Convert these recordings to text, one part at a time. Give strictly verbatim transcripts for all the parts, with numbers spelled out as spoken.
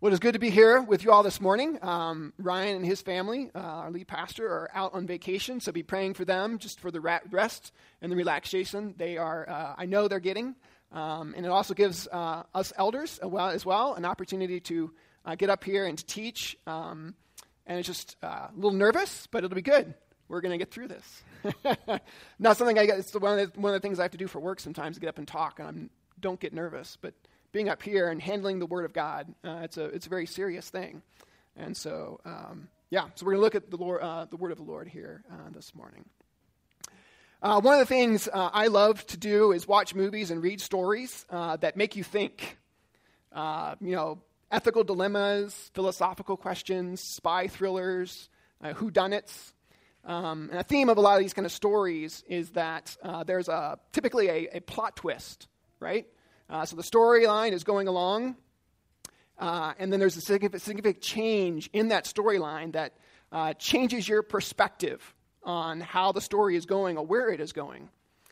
Well, it is good to be here with you all this morning. Um, Ryan and his family, uh, our lead pastor, are out on vacation, so be praying for them just for the ra- rest and the relaxation they are, uh, I know they're getting. Um, and it also gives uh, us elders as well, as well an opportunity to uh, get up here and to teach. Um, and it's just uh, a little nervous, but it'll be good. We're going to get through this. Not something I get. It's one of the, one of the things I have to do for work sometimes, to get up and talk, and I don't get nervous, but being up here and handling the Word of God, uh, it's a it's a very serious thing. And so, um, yeah, so we're going to look at the Lord, uh, the Word of the Lord here uh, this morning. Uh, one of the things uh, I love to do is watch movies and read stories uh, that make you think. Uh, you know, ethical dilemmas, philosophical questions, spy thrillers, uh, whodunits. Um, and a theme of a lot of these kind of stories is that uh, there's a typically a, a plot twist, right? Uh, so the storyline is going along, uh, and then there's a significant, significant change in that storyline that uh, changes your perspective on how the story is going or where it is going.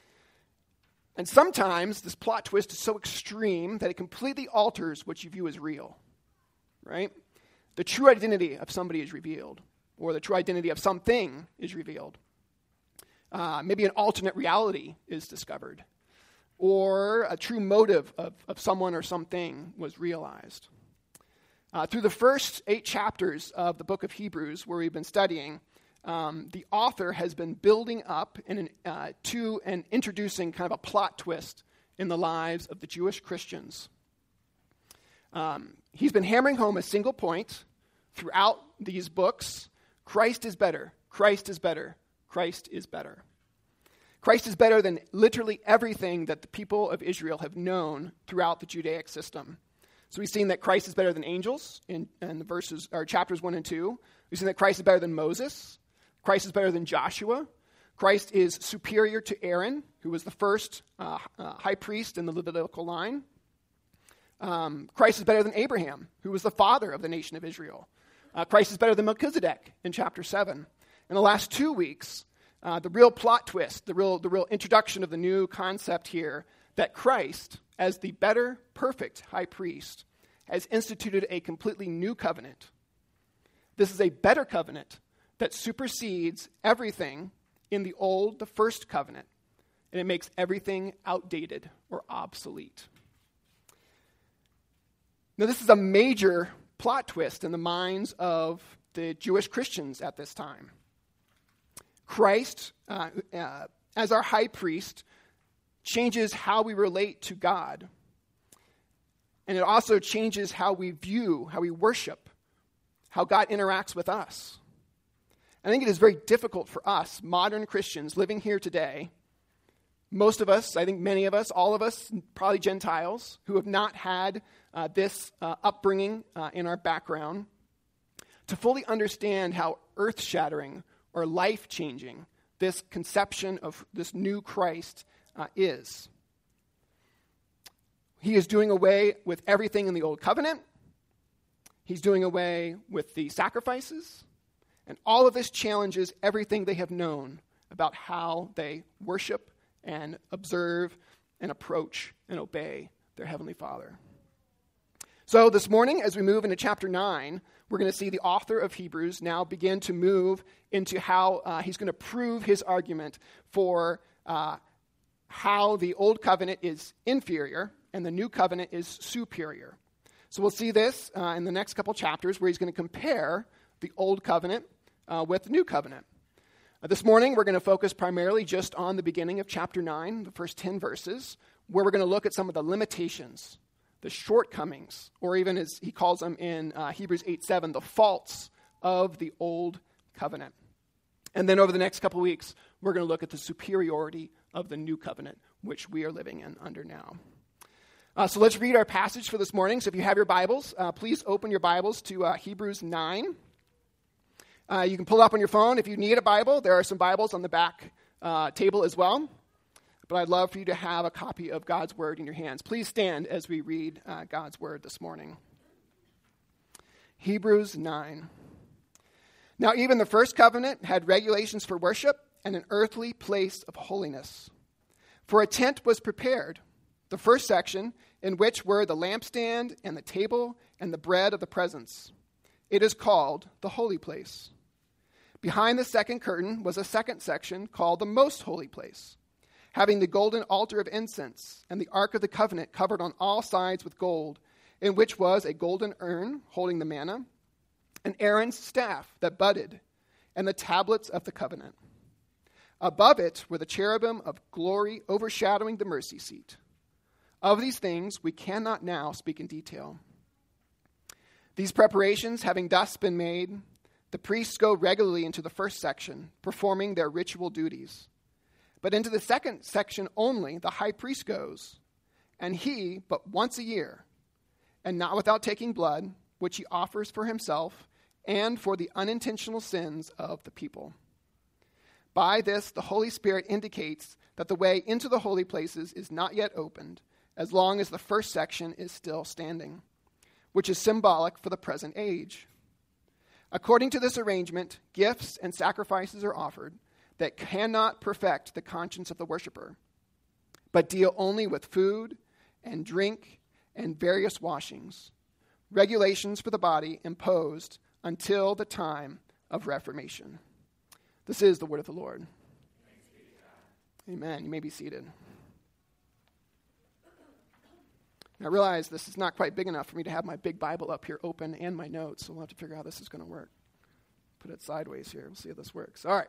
And sometimes this plot twist is so extreme that it completely alters what you view as real, right? The true identity of somebody is revealed, or the true identity of something is revealed. Uh, maybe an alternate reality is discovered, or a true motive of, of someone or something was realized. Uh, through the first eight chapters of the book of Hebrews, where we've been studying, um, the author has been building up in an, uh, to and introducing kind of a plot twist in the lives of the Jewish Christians. Um, he's been hammering home a single point throughout these books: Christ is better, Christ is better, Christ is better. Christ is better than literally everything that the people of Israel have known throughout the Judaic system. So we've seen that Christ is better than angels in, in the verses or chapters one and two. We've seen that Christ is better than Moses. Christ is better than Joshua. Christ is superior to Aaron, who was the first uh, uh, high priest in the Levitical line. Um, Christ is better than Abraham, who was the father of the nation of Israel. Uh, Christ is better than Melchizedek in chapter seven. In the last two weeks, Uh, the real plot twist, the real the real introduction of the new concept here, that Christ, as the better, perfect high priest, has instituted a completely new covenant. This is a better covenant that supersedes everything in the old, the first covenant, and it makes everything outdated or obsolete. Now, this is a major plot twist in the minds of the Jewish Christians at this time. Christ, uh, uh, as our high priest, changes how we relate to God. And it also changes how we view, how we worship, how God interacts with us. I think it is very difficult for us, modern Christians living here today, most of us, I think many of us, all of us, probably Gentiles, who have not had uh, this uh, upbringing uh, in our background, to fully understand how earth-shattering or life-changing this conception of this new Christ uh, is. He is doing away with everything in the old covenant. He's doing away with the sacrifices. And all of this challenges everything they have known about how they worship and observe and approach and obey their Heavenly Father. So this morning, as we move into chapter nine, we're going to see the author of Hebrews now begin to move into how uh, he's going to prove his argument for uh, how the old covenant is inferior and the new covenant is superior. So we'll see this uh, in the next couple chapters, where he's going to compare the old covenant uh, with the new covenant. Uh, this morning, we're going to focus primarily just on the beginning of chapter nine, the first ten verses, where we're going to look at some of the limitations, the shortcomings, or even as he calls them in uh, Hebrews eight seven, the faults of the old covenant. And then over the next couple weeks, we're going to look at the superiority of the new covenant, which we are living in under now. Uh, so let's read our passage for this morning. So if you have your Bibles, uh, please open your Bibles to uh, Hebrews nine. Uh, you can pull it up on your phone. If you need a Bible, there are some Bibles on the back uh, table as well. But I'd love for you to have a copy of God's Word in your hands. Please stand as we read uh, God's Word this morning. Hebrews nine. Now even the first covenant had regulations for worship and an earthly place of holiness. For a tent was prepared, the first section, in which were the lampstand and the table and the bread of the presence. It is called the holy place. Behind the second curtain was a second section called the most holy place, having the golden altar of incense and the ark of the covenant covered on all sides with gold, in which was a golden urn holding the manna, and Aaron's staff that budded, and the tablets of the covenant. Above it were the cherubim of glory overshadowing the mercy seat. Of these things we cannot now speak in detail. These preparations having thus been made, the priests go regularly into the first section, performing their ritual duties. But into the second section only the high priest goes, and he but once a year, and not without taking blood, which he offers for himself and for the unintentional sins of the people. By this, the Holy Spirit indicates that the way into the holy places is not yet opened, as long as the first section is still standing, which is symbolic for the present age. According to this arrangement, gifts and sacrifices are offered that cannot perfect the conscience of the worshiper, but deal only with food and drink and various washings, regulations for the body imposed until the time of Reformation. This is the word of the Lord. Amen. You may be seated. Now, I realize this is not quite big enough for me to have my big Bible up here open and my notes, so we'll have to figure out how this is going to work. Put it sideways here. We'll see if this works. All right.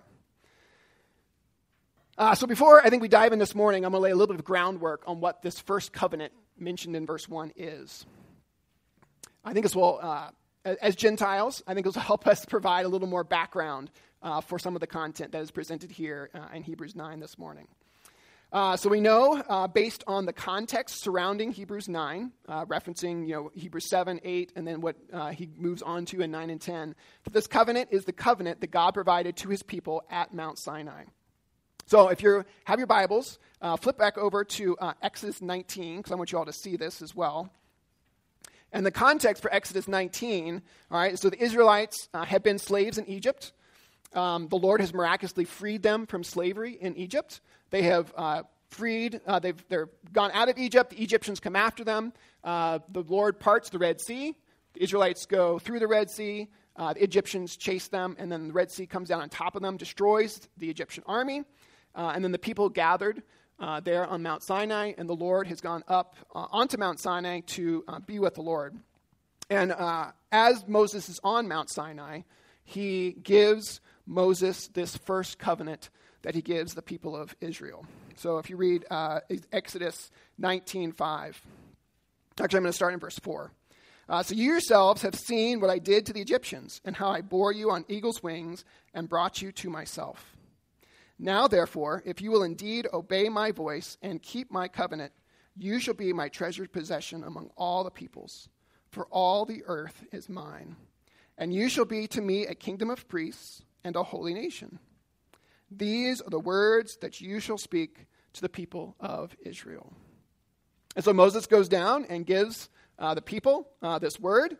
Uh, so before I think we dive in this morning, I'm going to lay a little bit of groundwork on what this first covenant mentioned in verse one is. I think this will, uh, as Gentiles, I think this will help us provide a little more background uh, for some of the content that is presented here uh, in Hebrews nine this morning. Uh, so we know, uh, based on the context surrounding Hebrews nine, uh, referencing you know Hebrews seven, eight, and then what uh, he moves on to in nine and ten, that this covenant is the covenant that God provided to his people at Mount Sinai. So if you have your Bibles, uh, flip back over to uh, Exodus nineteen, because I want you all to see this as well. And the context for Exodus nineteen, all right, so the Israelites uh, had been slaves in Egypt. Um, the Lord has miraculously freed them from slavery in Egypt. They have uh, freed, uh, they've they're gone out of Egypt. The Egyptians come after them. Uh, the Lord parts the Red Sea. The Israelites go through the Red Sea. Uh, the Egyptians chase them, and then the Red Sea comes down on top of them, destroys the Egyptian army. Uh, and then the people gathered uh, there on Mount Sinai, and the Lord has gone up uh, onto Mount Sinai to uh, be with the Lord. And uh, as Moses is on Mount Sinai, he gives Moses this first covenant that he gives the people of Israel. So if you read uh, Exodus nineteen five, actually I'm going to start in verse four. Uh, so you yourselves have seen what I did to the Egyptians, and how I bore you on eagle's wings and brought you to myself. Now, therefore, if you will indeed obey my voice and keep my covenant, you shall be my treasured possession among all the peoples, for all the earth is mine. And you shall be to me a kingdom of priests and a holy nation. These are the words that you shall speak to the people of Israel. And so Moses goes down and gives uh, the people uh, this word.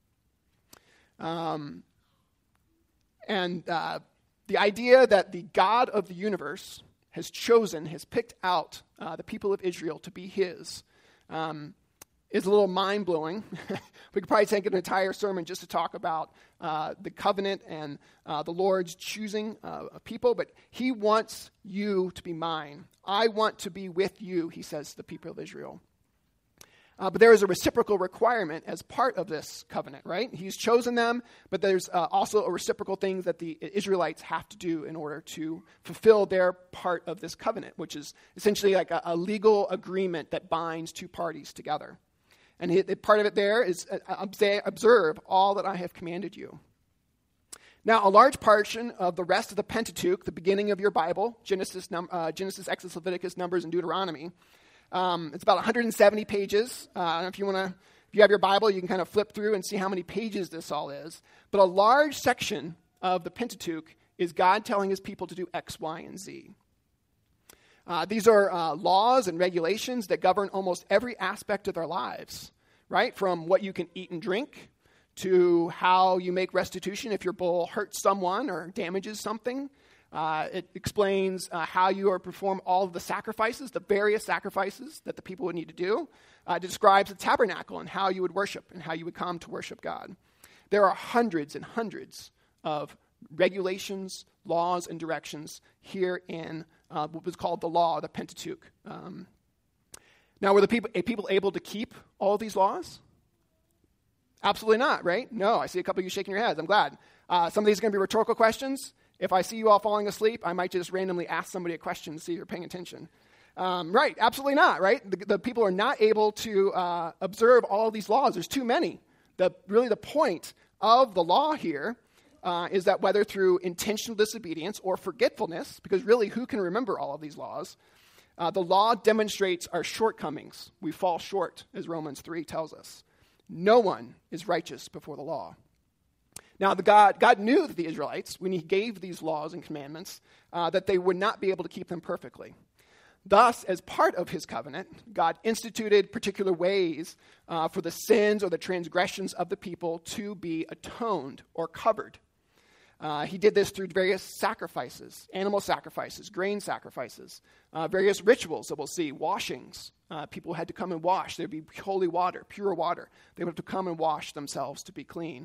Um, and uh, the idea that the God of the universe has chosen, has picked out uh, the people of Israel to be his, um, is a little mind-blowing. We could probably take an entire sermon just to talk about uh, the covenant and uh, the Lord's choosing uh, of people, but he wants you to be mine. I want to be with you, he says to the people of Israel. Uh, but there is a reciprocal requirement as part of this covenant, right? He's chosen them, but there's uh, also a reciprocal thing that the Israelites have to do in order to fulfill their part of this covenant, which is essentially like a, a legal agreement that binds two parties together. And he, part of it there is uh, observe all that I have commanded you. Now, a large portion of the rest of the Pentateuch, the beginning of your Bible, Genesis, num- uh, Genesis, Exodus, Leviticus, Numbers, and Deuteronomy, um, it's about one hundred seventy pages. Uh, I don't know if you want to, if you have your Bible, you can kind of flip through and see how many pages this all is. But a large section of the Pentateuch is God telling his people to do X, Y, and Z. Uh, these are uh, laws and regulations that govern almost every aspect of their lives, right? From what you can eat and drink to how you make restitution if your bull hurts someone or damages something, Uh, it explains uh, how you are to perform all of the sacrifices, the various sacrifices that the people would need to do. Uh, it describes the tabernacle and how you would worship and how you would come to worship God. There are hundreds and hundreds of regulations, laws, and directions here in uh, what was called the law, the Pentateuch. Um, now, were the people, people able to keep all of these laws? Absolutely not, right? No, I see a couple of you shaking your heads. I'm glad. Uh, some of these are going to be rhetorical questions. If I see you all falling asleep, I might just randomly ask somebody a question to see if you're paying attention. Um, right, absolutely not, right? The, the people are not able to uh, observe all of these laws. There's too many. The, really the point of the law here uh, is that whether through intentional disobedience or forgetfulness, because really who can remember all of these laws, uh, the law demonstrates our shortcomings. We fall short, as Romans three tells us. No one is righteous before the law. Now, the God, God knew that the Israelites, when he gave these laws and commandments, uh, that they would not be able to keep them perfectly. Thus, as part of his covenant, God instituted particular ways uh, for the sins or the transgressions of the people to be atoned or covered. Uh, he did this through various sacrifices, animal sacrifices, grain sacrifices, uh, various rituals that we'll see, washings. Uh, people had to come and wash. There would be holy water, pure water. They would have to come and wash themselves to be clean.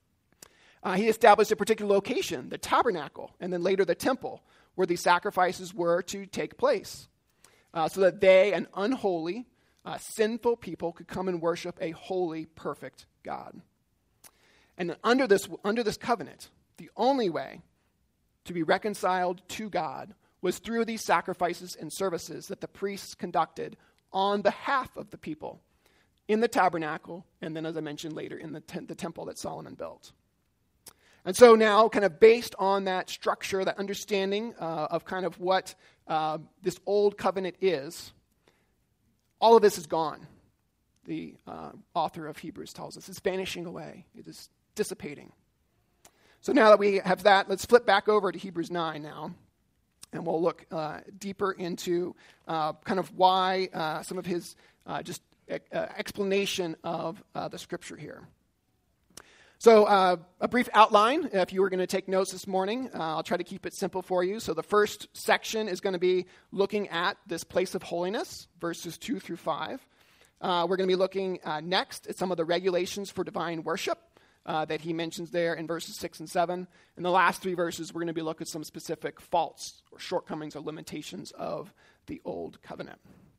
Uh, he established a particular location, the tabernacle, and then later the temple, where these sacrifices were to take place, uh, so that they, an unholy, uh, sinful people, could come and worship a holy, perfect God. And under this, under this covenant, the only way to be reconciled to God was through these sacrifices and services that the priests conducted on behalf of the people in the tabernacle, and then, as I mentioned later, in the, te- the temple that Solomon built. And so now, kind of based on that structure, that understanding uh, of kind of what uh, this old covenant is, all of this is gone. The uh, author of Hebrews tells us it's vanishing away. It is dissipating. So now that we have that, let's flip back over to Hebrews nine now, and we'll look uh, deeper into uh, kind of why uh, some of his uh, just uh, explanation of uh, the scripture here. So uh, a brief outline, if you were going to take notes this morning, uh, I'll try to keep it simple for you. So the first section is going to be looking at this place of holiness, verses two through five. Uh, we're going to be looking uh, next at some of the regulations for divine worship uh, that he mentions there in verses six and seven. In the last three verses, we're going to be looking at some specific faults or shortcomings or limitations of the old covenant.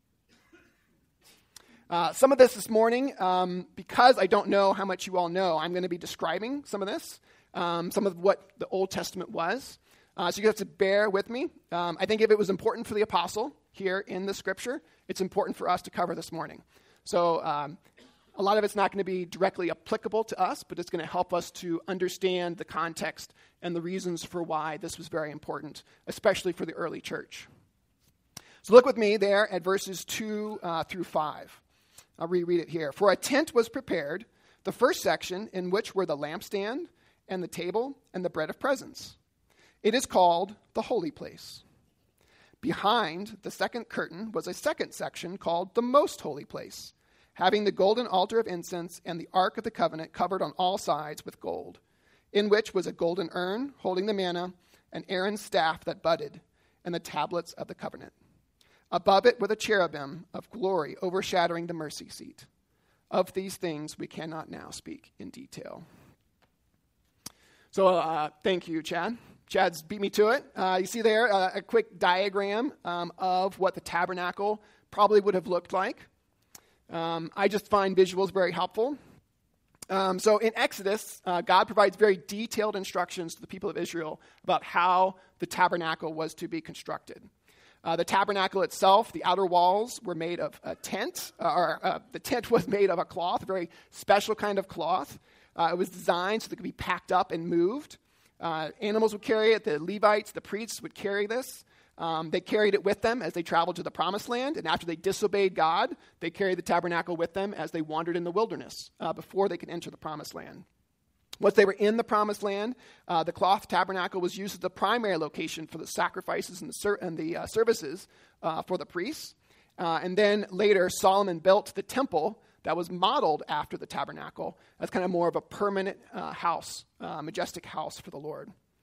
Uh, some of this this morning, um, because I don't know how much you all know, I'm going to be describing some of this, um, some of what the Old Testament was. Uh, so you have to bear with me. Um, I think if it was important for the apostle here in the scripture, it's important for us to cover this morning. So um, a lot of it's not going to be directly applicable to us, but it's going to help us to understand the context and the reasons for why this was very important, especially for the early church. So look with me there at verses two uh, through five. I'll reread it here. For a tent was prepared, the first section in which were the lampstand and the table and the bread of presence. It is called the holy place. Behind the second curtain was a second section called the most holy place, having the golden altar of incense and the ark of the covenant covered on all sides with gold, in which was a golden urn holding the manna, and Aaron's staff that budded, and the tablets of the covenant. Above it were the cherubim of glory overshadowing the mercy seat. Of these things we cannot now speak in detail. So uh, thank you, Chad. Chad's beat me to it. Uh, you see there uh, a quick diagram um, of what the tabernacle probably would have looked like. Um, I just find visuals very helpful. Um, so in Exodus, uh, God provides very detailed instructions to the people of Israel about how the tabernacle was to be constructed. Uh, the tabernacle itself, the outer walls were made of a tent, uh, or uh, the tent was made of a cloth, a very special kind of cloth. Uh, it was designed so that it could be packed up and moved. Uh, animals would carry it. The Levites, the priests would carry this. Um, they carried it with them as they traveled to the promised land. And after they disobeyed God, they carried the tabernacle with them as they wandered in the wilderness uh, before they could enter the promised land. Once they were in the promised land, uh, the cloth tabernacle was used as the primary location for the sacrifices and the, ser- and the uh, services uh, for the priests. Uh, and then later, Solomon built the temple that was modeled after the tabernacle as kind of more of a permanent uh, house, uh, majestic house for the Lord.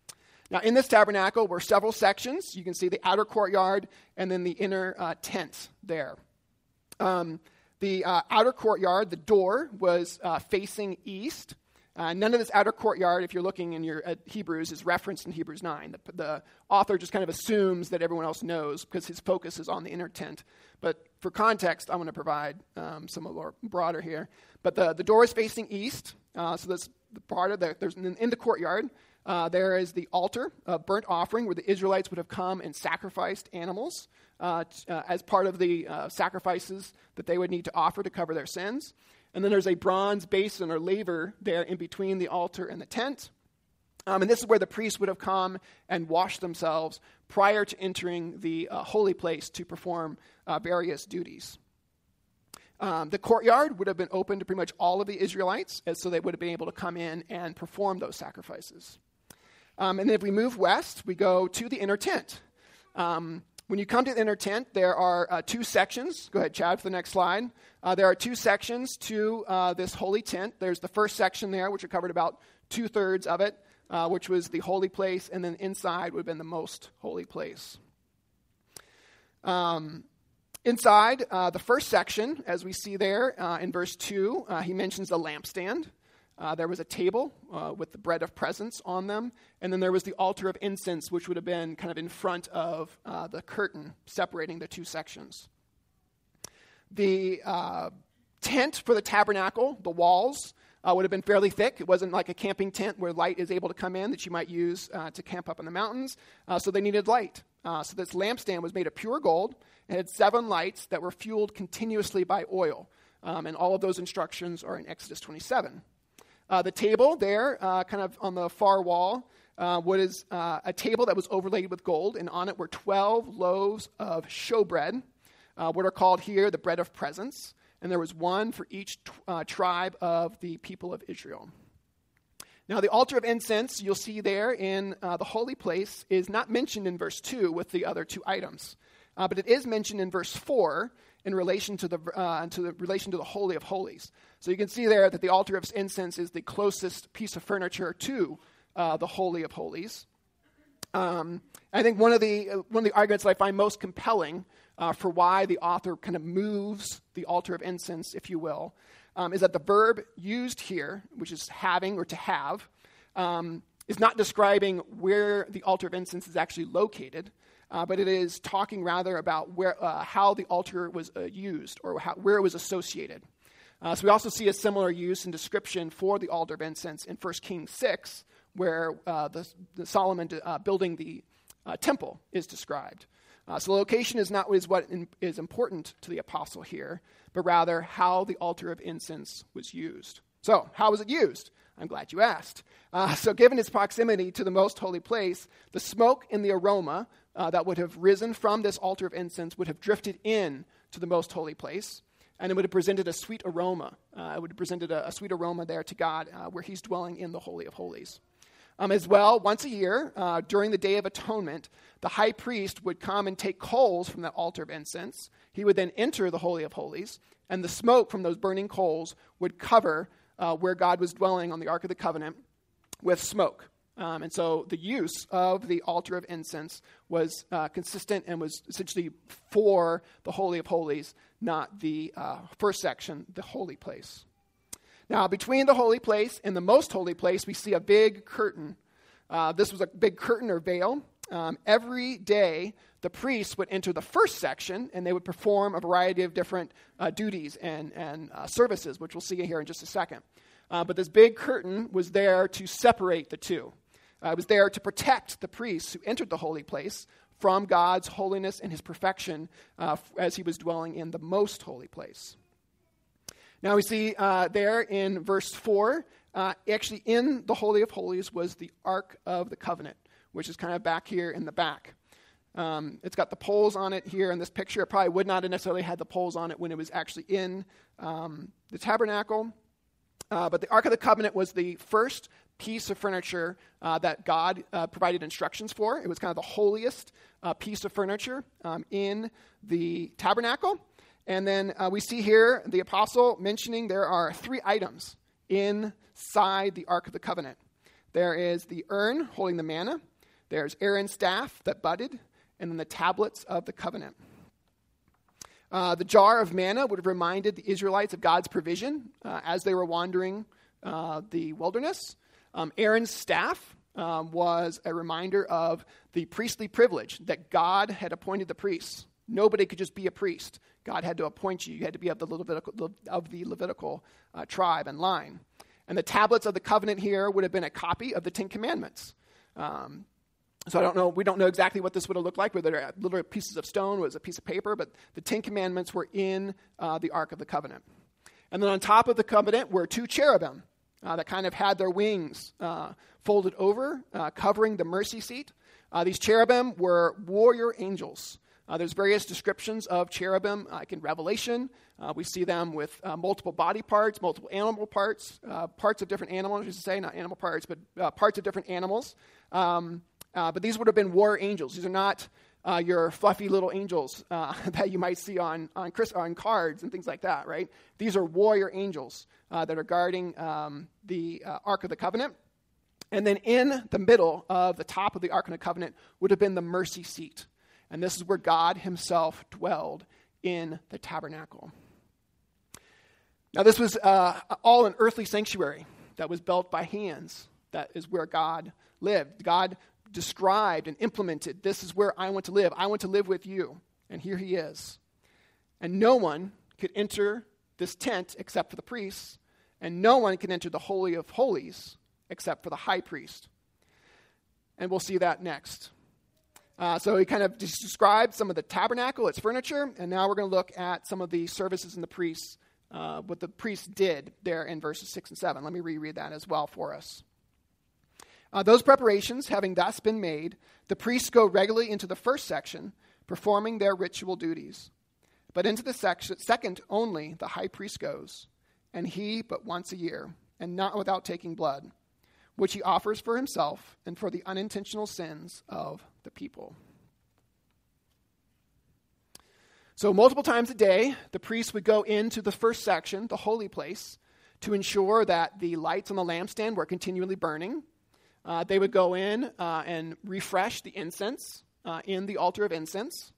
Now, in this tabernacle were several sections. You can see the outer courtyard and then the inner uh, tent there. Um, the uh, outer courtyard, the door, was uh, facing east. Uh, none of this outer courtyard, if you're looking in your uh, Hebrews, is referenced in Hebrews nine. The, the author just kind of assumes that everyone else knows because his focus is on the inner tent. But for context, I'm going to provide um, some more broader here. But the, the door is facing east. Uh, so that's the part of the, there's in, in the courtyard. Uh, there is the altar of burnt offering where the Israelites would have come and sacrificed animals uh, t- uh, as part of the uh, sacrifices that they would need to offer to cover their sins. And then there's a bronze basin or laver there in between the altar and the tent. Um, and this is where the priests would have come and washed themselves prior to entering the uh, holy place to perform uh, various duties. Um, the courtyard would have been open to pretty much all of the Israelites, and so they would have been able to come in and perform those sacrifices. Um, and then if we move west, we go to the inner tent. Um, when you come to the inner tent, there are uh, two sections. Go ahead, Chad, for the next slide. Uh, there are two sections to uh, this holy tent. There's the first section there, which covered about two-thirds of it, uh, which was the holy place, and then inside would have been the most holy place. Um, inside, uh, the first section, as we see there uh, in verse two, uh, he mentions the lampstand. Uh, there was a table uh, with the bread of presence on them, and then there was the altar of incense, which would have been kind of in front of uh, the curtain separating the two sections. The uh, tent for the tabernacle, the walls, uh, would have been fairly thick. It wasn't like a camping tent where light is able to come in that you might use uh, to camp up in the mountains, uh, so they needed light. Uh, so this lampstand was made of pure gold. It had seven lights that were fueled continuously by oil, um, and all of those instructions are in Exodus twenty-seven. Uh, the table there, uh, kind of on the far wall, uh, was uh, a table that was overlaid with gold, and on it were twelve loaves of showbread, uh, what are called here the bread of presence, and there was one for each t- uh, tribe of the people of Israel. Now, the altar of incense, you'll see there in uh, the holy place, is not mentioned in verse two with the other two items, uh, but it is mentioned in verse four in relation to the uh, to the relation to the Holy of Holies. So you can see there that the altar of incense is the closest piece of furniture to uh, the Holy of Holies. Um, I think one of the uh, one of the arguments that I find most compelling uh, for why the author kind of moves the altar of incense, if you will, um, is that the verb used here, which is having or to have, um, is not describing where the altar of incense is actually located. Uh, but it is talking rather about where, uh, how the altar was uh, used or how, where it was associated. Uh, so we also see a similar use and description for the altar of incense in First Kings six, where uh, the, the Solomon uh, building the uh, temple is described. Uh, so the location is not what is what in, is important to the apostle here, but rather how the altar of incense was used. So how was it used? I'm glad you asked. Uh, so given its proximity to the most holy place, the smoke and the aroma uh, that would have risen from this altar of incense would have drifted in to the most holy place, and it would have presented a sweet aroma. Uh, it would have presented a, a sweet aroma there to God uh, where he's dwelling in the Holy of Holies. Um, as well, once a year, uh, during the Day of Atonement, the high priest would come and take coals from that altar of incense. He would then enter the Holy of Holies, and the smoke from those burning coals would cover uh, where God was dwelling on the Ark of the Covenant with smoke. Um, and so the use of the altar of incense was uh, consistent and was essentially for the Holy of Holies, not the uh, first section, the holy place. Now, between the holy place and the most holy place, we see a big curtain. Uh, this was a big curtain or veil. Um, every day, the priests would enter the first section, and they would perform a variety of different uh, duties and, and uh, services, which we'll see here in just a second. Uh, but this big curtain was there to separate the two. Uh, it was there to protect the priests who entered the holy place from God's holiness and his perfection uh, as he was dwelling in the most holy place. Now we see uh, there in verse four, uh, actually in the Holy of Holies was the Ark of the Covenant, which is kind of back here in the back. Um, it's got the poles on it here in this picture. It probably would not have necessarily had the poles on it when it was actually in um, the tabernacle. Uh, but the Ark of the Covenant was the first piece of furniture uh, that God uh, provided instructions for. It was kind of the holiest uh, piece of furniture um, in the tabernacle. And then uh, we see here the apostle mentioning there are three items inside the Ark of the Covenant. There is the urn holding the manna. There's Aaron's staff that budded, and then the tablets of the covenant. Uh, the jar of manna would have reminded the Israelites of God's provision uh, as they were wandering uh, the wilderness. Um, Aaron's staff um, was a reminder of the priestly privilege that God had appointed the priests. Nobody could just be a priest. God had to appoint you. You had to be of the Levitical, of the Levitical uh, tribe and line. And the tablets of the covenant here would have been a copy of the Ten Commandments. Um, so I don't know, we don't know exactly what this would have looked like, whether they're little pieces of stone, was a piece of paper, but the Ten Commandments were in uh, the Ark of the Covenant. And then on top of the covenant were two cherubim uh, that kind of had their wings uh, folded over, uh, covering the mercy seat. Uh, these cherubim were warrior angels. Uh, there's various descriptions of cherubim, uh, like in Revelation. Uh, we see them with uh, multiple body parts, multiple animal parts, uh, parts of different animals, I should say, not animal parts, but uh, parts of different animals. Um, uh, but these would have been warrior angels. These are not uh, your fluffy little angels uh, that you might see on on, Chris, on cards and things like that, right? These are warrior angels uh, that are guarding um, the uh, Ark of the Covenant. And then in the middle of the top of the Ark of the Covenant would have been the mercy seat. And this is where God himself dwelled in the tabernacle. Now, this was uh, all an earthly sanctuary that was built by hands. That is where God lived. God described and implemented, this is where I want to live. I want to live with you. And here he is. And no one could enter this tent except for the priests. And no one can enter the Holy of Holies except for the high priest. And we'll see that next. Uh, so he kind of just described some of the tabernacle, its furniture, and now we're going to look at some of the services and the priests, uh, what the priests did there in verses six and seven. Let me reread that as well for us. Uh, those preparations having thus been made, the priests go regularly into the first section, performing their ritual duties. But into the section, second only the high priest goes, and he but once a year, and not without taking blood, which he offers for himself and for the unintentional sins of the people. So multiple times a day, the priests would go into the first section, the holy place, to ensure that the lights on the lampstand were continually burning. Uh, they would go in uh, and refresh the incense uh, in the altar of incense.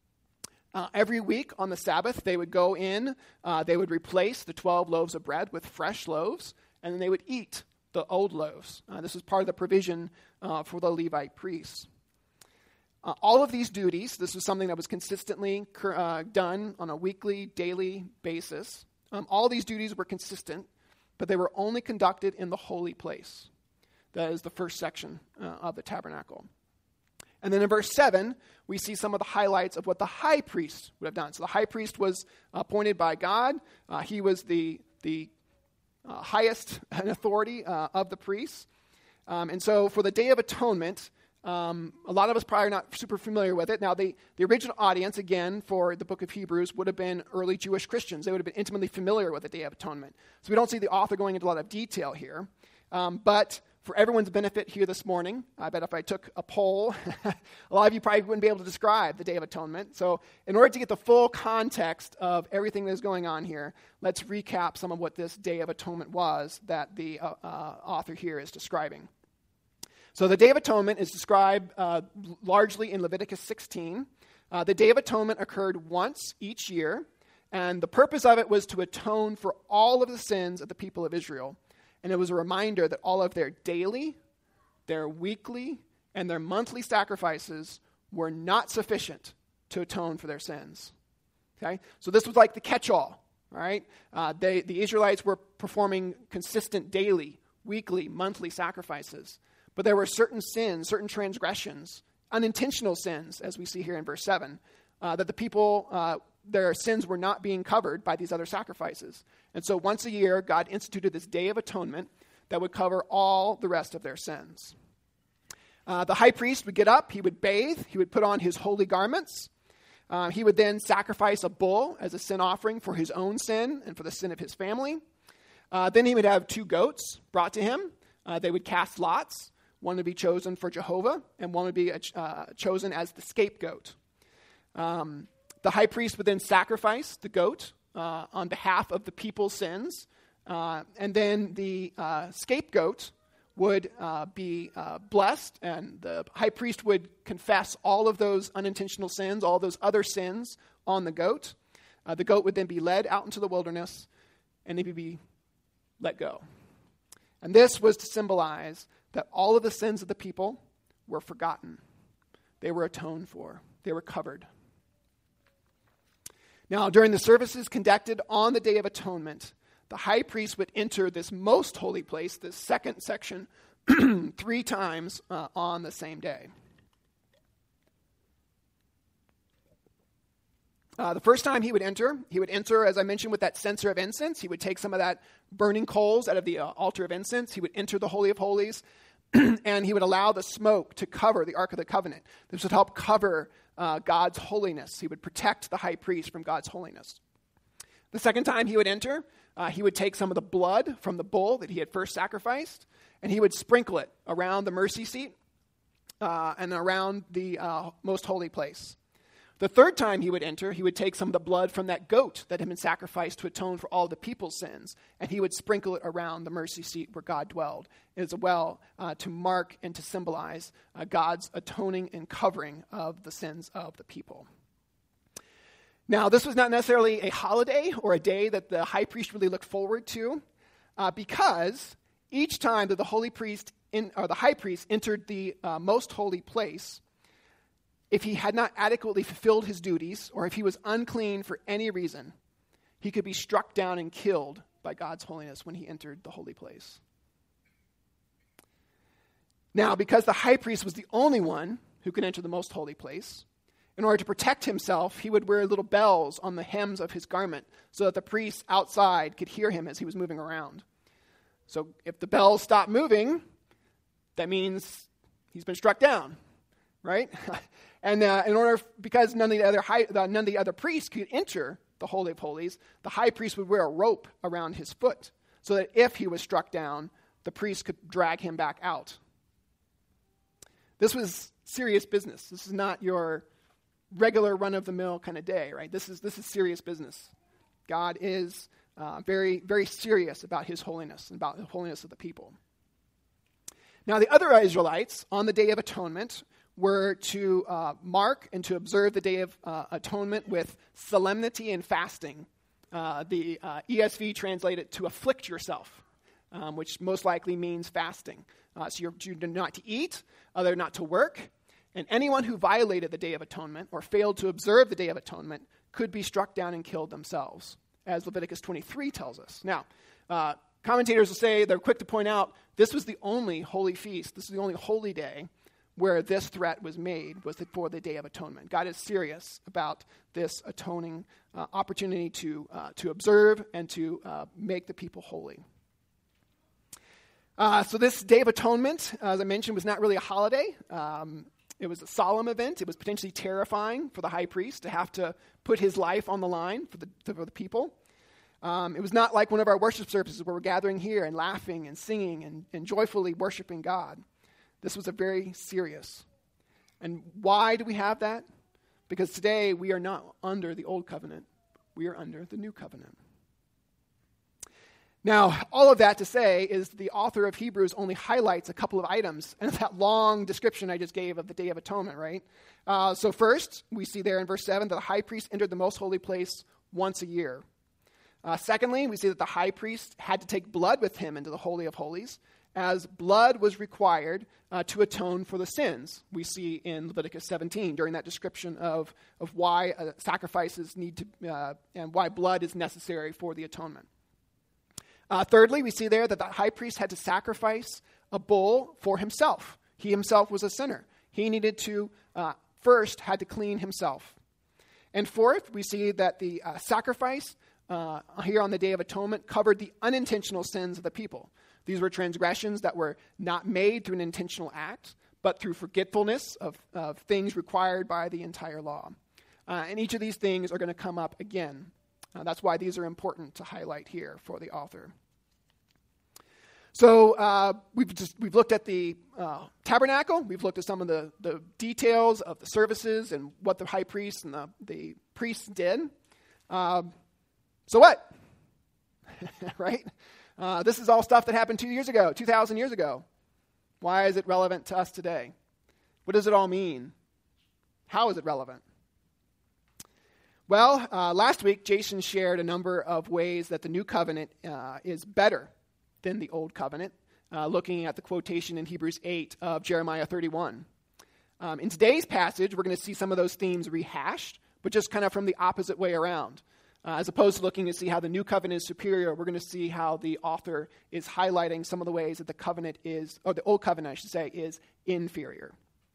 Uh, every week on the Sabbath, they would go in, uh, they would replace the twelve loaves of bread with fresh loaves, and then they would eat the old loaves. Uh, this was part of the provision uh, for the Levite priests. Uh, all of these duties, this was something that was consistently uh, done on a weekly, daily basis. Um, all these duties were consistent, but they were only conducted in the holy place. That is the first section uh, of the tabernacle. And then in verse seven, we see some of the highlights of what the high priest would have done. So the high priest was appointed by God. Uh, he was the the Uh, highest in authority uh, of the priests. Um, and so for the Day of Atonement, um, a lot of us probably are not super familiar with it. Now, the, the original audience, again, for the book of Hebrews would have been early Jewish Christians. They would have been intimately familiar with the Day of Atonement. So we don't see the author going into a lot of detail here. Um, but for everyone's benefit here this morning, I bet if I took a poll, a lot of you probably wouldn't be able to describe the Day of Atonement. So in order to get the full context of everything that's going on here, let's recap some of what this Day of Atonement was that the uh, uh, author here is describing. So the Day of Atonement is described uh, largely in Leviticus sixteen. Uh, the Day of Atonement occurred once each year, and the purpose of it was to atone for all of the sins of the people of Israel. And it was a reminder that all of their daily, their weekly, and their monthly sacrifices were not sufficient to atone for their sins. Okay? So this was like the catch-all. All right? Uh, they, the Israelites were performing consistent daily, weekly, monthly sacrifices. But there were certain sins, certain transgressions, unintentional sins, as we see here in verse seven, uh, that the people, uh, their sins were not being covered by these other sacrifices. And so once a year, God instituted this Day of Atonement that would cover all the rest of their sins. Uh, the high priest would get up, he would bathe, he would put on his holy garments. Uh, he would then sacrifice a bull as a sin offering for his own sin and for the sin of his family. Uh, then he would have two goats brought to him. Uh, they would cast lots. One would be chosen for Jehovah, and one would be uh, chosen as the scapegoat. Um, the high priest would then sacrifice the goat uh, on behalf of the people's sins. Uh, and then the uh, scapegoat would uh, be uh, blessed, and the high priest would confess all of those unintentional sins, all those other sins on the goat. Uh, the goat would then be led out into the wilderness, and he would be let go. And this was to symbolize that all of the sins of the people were forgotten. They were atoned for. They were covered. Now, during the services conducted on the Day of Atonement, the high priest would enter this most holy place, this second section, three times uh, on the same day. Uh, the first time he would enter, he would enter, as I mentioned, with that censer of incense. He would take some of that burning coals out of the uh, altar of incense. He would enter the Holy of Holies, and he would allow the smoke to cover the Ark of the Covenant. This would help cover uh, God's holiness. He would protect the high priest from God's holiness. The second time he would enter, uh, he would take some of the blood from the bull that he had first sacrificed, and he would sprinkle it around the mercy seat uh, and around the uh, most holy place. The third time he would enter, he would take some of the blood from that goat that had been sacrificed to atone for all the people's sins, and he would sprinkle it around the mercy seat where God dwelled, as well uh, to mark and to symbolize uh, God's atoning and covering of the sins of the people. Now, this was not necessarily a holiday or a day that the high priest really looked forward to, uh, because each time that the holy priest in, or the high priest entered the uh, most holy place, if he had not adequately fulfilled his duties, or if he was unclean for any reason, he could be struck down and killed by God's holiness when he entered the holy place. Now, because the high priest was the only one who could enter the most holy place, in order to protect himself, he would wear little bells on the hems of his garment so that the priests outside could hear him as he was moving around. So if the bells stop moving, that means he's been struck down, right? And uh, in order, because none of the other high, uh, none of the other priests could enter the Holy of Holies, the high priest would wear a rope around his foot so that if he was struck down, the priest could drag him back out. This was serious business. This is not your regular run-of-the-mill kind of day, right? This is this is serious business. God is uh, very, very serious about his holiness and about the holiness of the people. Now, the other Israelites on the Day of Atonement were to uh, mark and to observe the Day of uh, Atonement with solemnity and fasting. Uh, the uh, E S V translated it to afflict yourself, um, which most likely means fasting. Uh, so you're, you're not to eat, uh, they're not to work, and anyone who violated the Day of Atonement or failed to observe the Day of Atonement could be struck down and killed themselves, as Leviticus twenty-three tells us. Now, uh, commentators will say, they're quick to point out, this was the only holy feast, this is the only holy day where this threat was made, was for the Day of Atonement. God is serious about this atoning uh, opportunity to, uh, to observe and to uh, make the people holy. Uh, so this Day of Atonement, as I mentioned, was not really a holiday. Um, It was a solemn event. It was potentially terrifying for the high priest to have to put his life on the line for the, for the people. Um, it was not like one of our worship services where we're gathering here and laughing and singing and, and joyfully worshiping God. This was a very serious. And why do we have that? Because today we are not under the old covenant. We are under the new covenant. Now, all of that to say is the author of Hebrews only highlights a couple of items in that long description I just gave of the Day of Atonement, right? Uh, so first, we see there in verse seven that the high priest entered the most holy place once a year. Uh, secondly, we see that the high priest had to take blood with him into the Holy of Holies, as blood was required uh, to atone for the sins we see in Leviticus seventeen during that description of, of why uh, sacrifices need to, uh, and why blood is necessary for the atonement. Uh, thirdly, we see there that the high priest had to sacrifice a bull for himself. He himself was a sinner. He needed to, uh, first, had to clean himself. And fourth, we see that the uh, sacrifice uh, here on the Day of Atonement covered the unintentional sins of the people. These were transgressions that were not made through an intentional act, but through forgetfulness of, of things required by the entire law. Uh, and each of these things are going to come up again. Uh, that's why these are important to highlight here for the author. So uh, we've just we've looked at the uh, tabernacle. We've looked at some of the, the details of the services and what the high priest and the, the priests did. Um, so what? Right? Uh, this is all stuff that happened two years ago, two thousand years ago. Why is it relevant to us today? What does it all mean? How is it relevant? Well, uh, last week, Jason shared a number of ways that the new covenant uh, is better than the old covenant, uh, looking at the quotation in Hebrews eight of Jeremiah thirty-one. Um, in today's passage, we're going to see some of those themes rehashed, but just kind of from the opposite way around. Uh, as opposed to looking to see how the new covenant is superior, we're going to see how the author is highlighting some of the ways that the covenant is, or the old covenant, I should say, is inferior.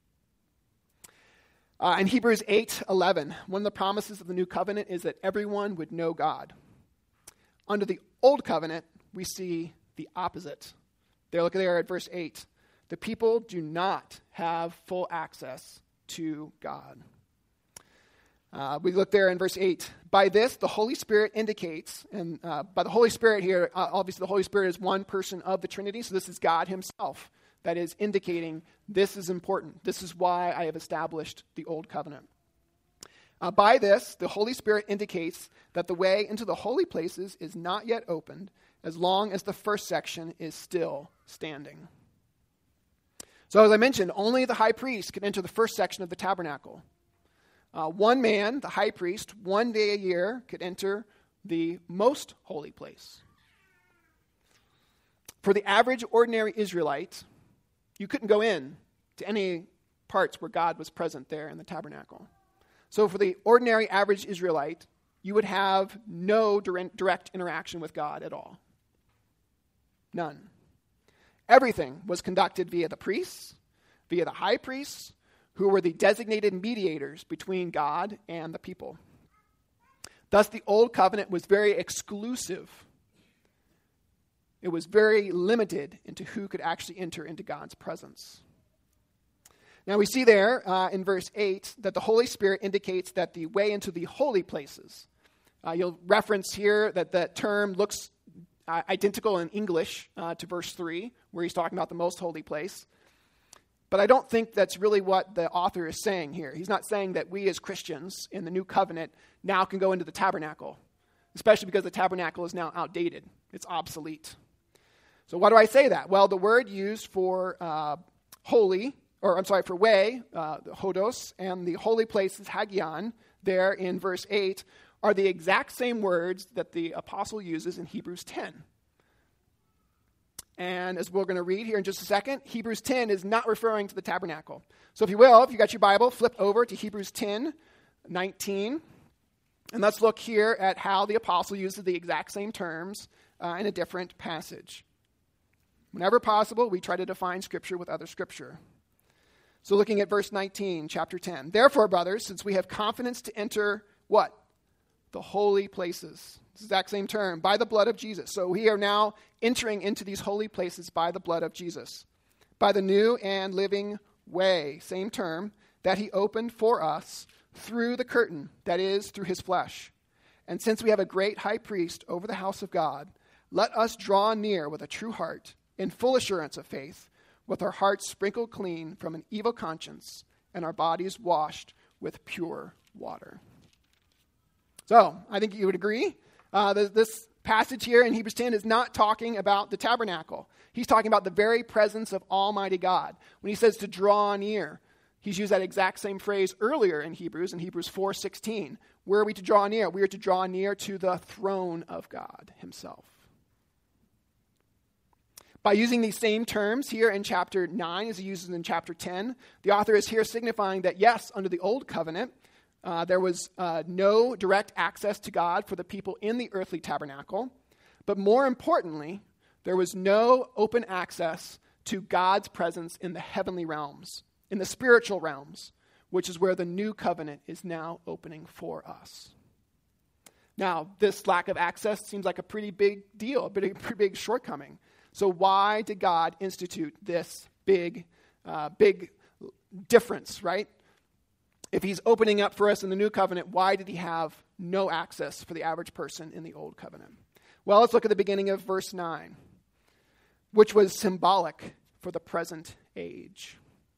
Uh, in Hebrews eight eleven, one of the promises of the new covenant is that everyone would know God. Under the old covenant, we see the opposite. There, look there at verse eight. The people do not have full access to God. Uh, we look there in verse eight. By this, the Holy Spirit indicates, and uh, by the Holy Spirit here, uh, obviously the Holy Spirit is one person of the Trinity, so this is God himself that is indicating this is important. This is why I have established the old covenant. Uh, by this, the Holy Spirit indicates that the way into the holy places is not yet opened as long as the first section is still standing. So as I mentioned, only the high priest could enter the first section of the tabernacle. Uh, one man, the high priest, one day a year could enter the most holy place. For the average ordinary Israelite, you couldn't go in to any parts where God was present there in the tabernacle. So for the ordinary average Israelite, you would have no direct interaction with God at all. None. Everything was conducted via the priests, via the high priests, who were the designated mediators between God and the people. Thus, the old covenant was very exclusive. It was very limited into who could actually enter into God's presence. Now we see there uh, in verse eight that the Holy Spirit indicates that the way into the holy places. Uh, you'll reference here that that term looks uh, identical in English uh, to verse three, where he's talking about the most holy place. But I don't think that's really what the author is saying here. He's not saying that we as Christians in the new covenant now can go into the tabernacle, especially because the tabernacle is now outdated. It's obsolete. So why do I say that? Well, the word used for uh, holy, or I'm sorry, for way, uh, the hodos, and the holy place is hagion, there in verse eight, are the exact same words that the apostle uses in Hebrews ten. And as we're going to read here in just a second, Hebrews ten is not referring to the tabernacle. So if you will, if you got your Bible, flip over to Hebrews ten nineteen. And let's look here at how the apostle uses the exact same terms uh, in a different passage. Whenever possible, we try to define Scripture with other Scripture. So looking at verse nineteen, chapter ten. Therefore, brothers, since we have confidence to enter what? The holy places. Exact same term, by the blood of Jesus. So we are now entering into these holy places by the blood of Jesus. By the new and living way, same term, that he opened for us through the curtain, that is, through his flesh. And since we have a great high priest over the house of God, let us draw near with a true heart, in full assurance of faith, with our hearts sprinkled clean from an evil conscience, and our bodies washed with pure water. So, I think you would agree. Uh, this, this passage here in Hebrews ten is not talking about the tabernacle. He's talking about the very presence of Almighty God. When he says to draw near, he's used that exact same phrase earlier in Hebrews, in Hebrews four sixteen. Where are we to draw near? We are to draw near to the throne of God himself. By using these same terms here in chapter nine as he uses in chapter ten, the author is here signifying that yes, under the old covenant, Uh, there was uh, no direct access to God for the people in the earthly tabernacle. But more importantly, there was no open access to God's presence in the heavenly realms, in the spiritual realms, which is where the new covenant is now opening for us. Now, this lack of access seems like a pretty big deal, a pretty, pretty big shortcoming. So why did God institute this big, uh, big difference, right? If he's opening up for us in the new covenant, why did he have no access for the average person in the old covenant? Well, let's look at the beginning of verse nine, which was symbolic for the present age.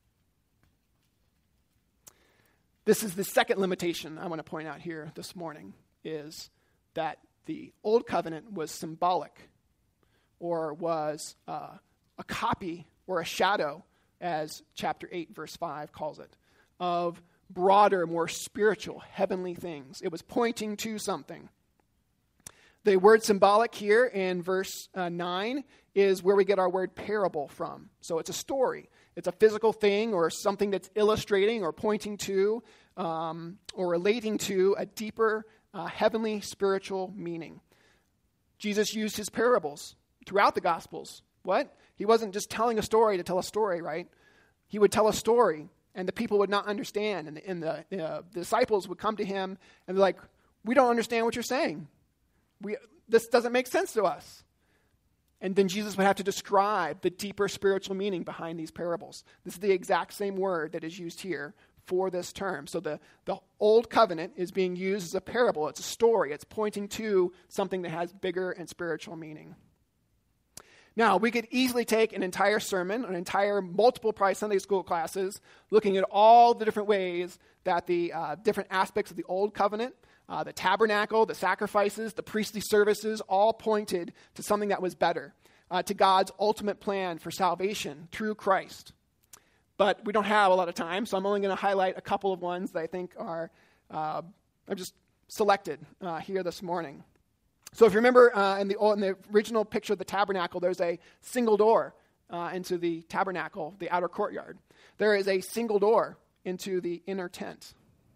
This is the second limitation I want to point out here this morning, is that the old covenant was symbolic, or was uh, a copy or a shadow, as chapter eight, verse five calls it, of broader, more spiritual, heavenly things. It was pointing to something. The word symbolic here in verse uh, nine is where we get our word parable from. So it's a story. It's a physical thing or something that's illustrating or pointing to um, or relating to a deeper uh, heavenly spiritual meaning. Jesus used his parables throughout the Gospels. What? He wasn't just telling a story to tell a story, right? He would tell a story, and the people would not understand. And the, and the, uh, the disciples would come to him and be like, we don't understand what you're saying. We, this doesn't make sense to us. And then Jesus would have to describe the deeper spiritual meaning behind these parables. This is the exact same word that is used here for this term. So the, the old covenant is being used as a parable. It's a story. It's pointing to something that has bigger and spiritual meaning. Now, we could easily take an entire sermon, an entire multiple probably Sunday school classes, looking at all the different ways that the uh, different aspects of the old covenant, uh, the tabernacle, the sacrifices, the priestly services, all pointed to something that was better, uh, to God's ultimate plan for salvation through Christ. But we don't have a lot of time, so I'm only going to highlight a couple of ones that I think are, uh, I've just selected uh, here this morning. So if you remember uh, in, the, in the original picture of the tabernacle, there's a single door uh, into the tabernacle, the outer courtyard. There is a single door into the inner tent.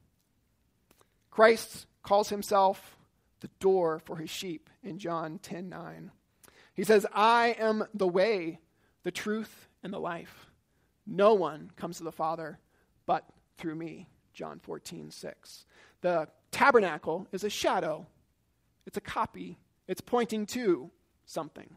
Christ calls himself the door for his sheep in John ten nine. He says, I am the way, the truth, and the life. No one comes to the Father but through me, John fourteen six. The tabernacle is a shadow. It's a copy. It's pointing to something.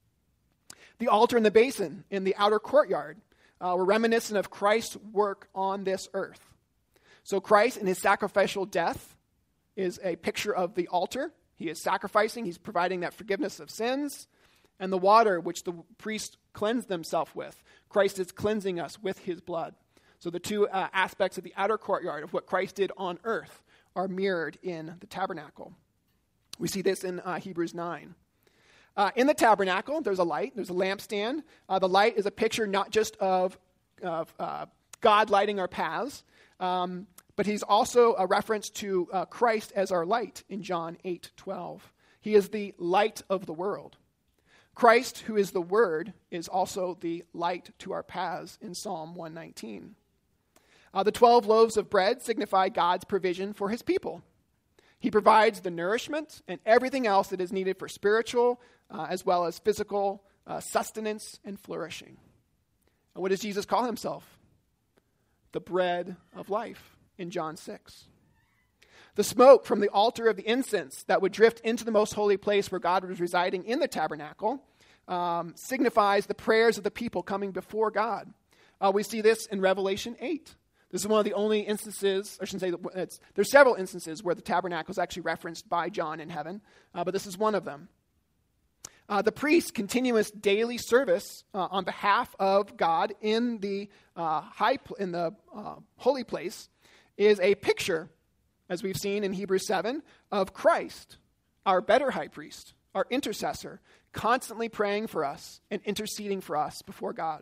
The altar and the basin in the outer courtyard uh, were reminiscent of Christ's work on this earth. So Christ in his sacrificial death is a picture of the altar. He is sacrificing. He's providing that forgiveness of sins. And the water which the priests cleansed themselves with, Christ is cleansing us with his blood. So the two uh, aspects of the outer courtyard of what Christ did on earth are mirrored in the tabernacle. We see this in uh, Hebrews nine. Uh, in the tabernacle, there's a light, there's a lampstand. Uh, the light is a picture not just of, of uh, God lighting our paths, um, but he's also a reference to uh, Christ as our light in John eight twelve. He is the light of the world. Christ, who is the Word, is also the light to our paths in Psalm one nineteen. Uh, the twelve loaves of bread signify God's provision for his people. He provides the nourishment and everything else that is needed for spiritual uh, as well as physical uh, sustenance and flourishing. And what does Jesus call himself? The bread of life in John six. The smoke from the altar of the incense that would drift into the most holy place where God was residing in the tabernacle um, signifies the prayers of the people coming before God. Uh, we see this in Revelation eight. This is one of the only instances, I shouldn't say, that it's, there's several instances where the tabernacle is actually referenced by John in heaven, uh, but this is one of them. Uh, the priest's continuous daily service uh, on behalf of God in the uh, high pl- in the uh, holy place is a picture, as we've seen in Hebrews seven, of Christ, our better high priest, our intercessor, constantly praying for us and interceding for us before God.